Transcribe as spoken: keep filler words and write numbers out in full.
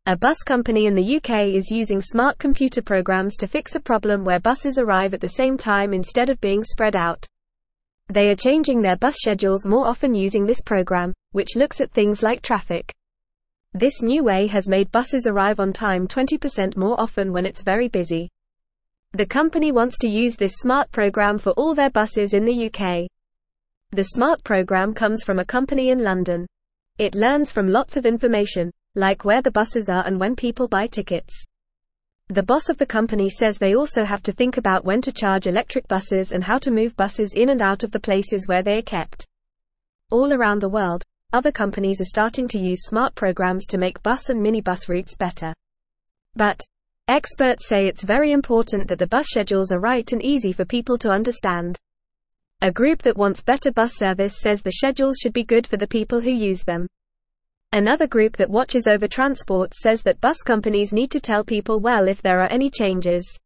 A bus company in the U K is using smart computer programs to fix a problem where buses arrive at the same time instead of being spread out. They are changing their bus schedules more often using this program, which looks at things like traffic. This new way has made buses arrive on time twenty percent more often when it's very busy. The company wants to use this smart program for all their buses in the U K. The smart program comes from a company in London. It learns from lots of information, like where the buses are and when people buy tickets. The boss of the company says they also have to think about when to charge electric buses and how to move buses in and out of the places where they are kept. All around the world, other companies are starting to use smart programs to make bus and minibus routes better. But experts say it's very important that the bus schedules are right and easy for people to understand. A group that wants better bus service says the schedules should be good for the people who use them. Another group that watches over transport says that bus companies need to tell people well if there are any changes.